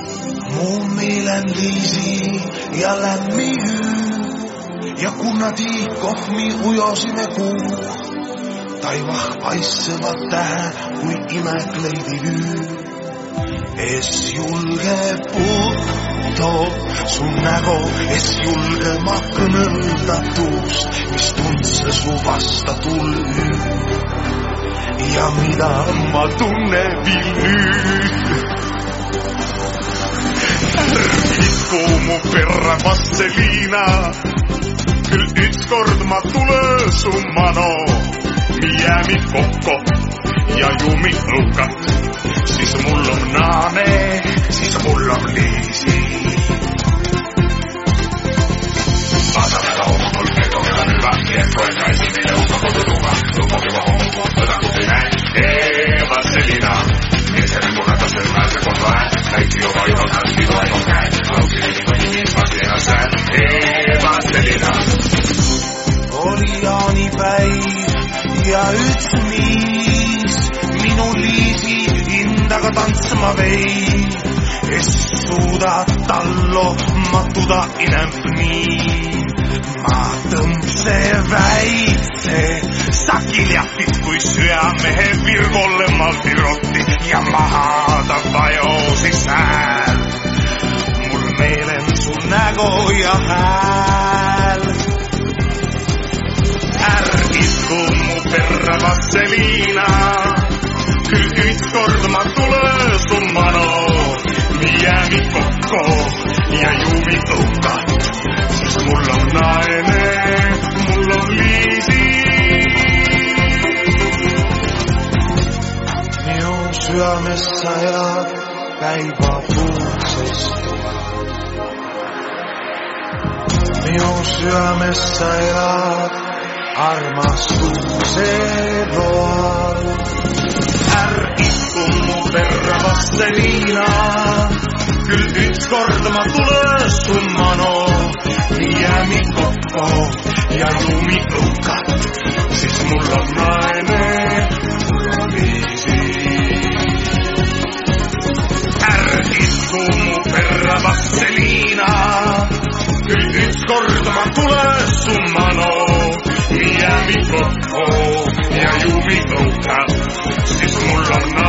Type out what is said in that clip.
Mun mielen liisi ja lämmi hyy. Ja kunnati kohmi ujosime kuu. Taivah paissevat tähän kui imekleidi hyy. Es julge puutto sun nägo, es julge ma kõnelda tuust, mis tundse su vasta tuli. Ja mida ma tunne viil nüüd. Ärgiku mu perra vasseliina, küll ükskord ma tule su mano. Mi jäämi kokko ja juumi õukat. Siis mul on naane, siis mul on liisi. Vaatame loomukul, et on hyvä hyvä. Koetaisi meille uutta kotutuva. Lupokiva hommuko, tätä kuti näin. Vaselina, miesenen munata sylmänsä koto ään. Kaikki joka ihan kaikki toivon käy. Laukini mies vakeena sään. Vaselina. Oli jaanipäiv ja üks miis minu liisi hindaga tantsma vei. Es suuda tallo matuda inemp nii. Ma tõmbse väitse sakiljapit kui syömehe virgolle malti rotti ja maha ta vajosis hääl. Mul meelen su nägo ja hääl. Ärgisku mu perra vasseliina, küll ükskord ma tule su mano. Mi jäämi kokko ja juumi õukat, siis mul on naine, mul on liisi. Minu südames sa elad päiva puukses. Minu südames sa elad armastuse roal. Ärgiku mu perra vasseliina, küll ükskord ma tule su mano. Mi jäämi kokko ja juumi õukat, siis mul on naine, mul on liisi. Ärgiku mu perra vasseliina, küll ükskord ma tule su mano. Mi jäämi kokko ja juumi õukat, siis mul on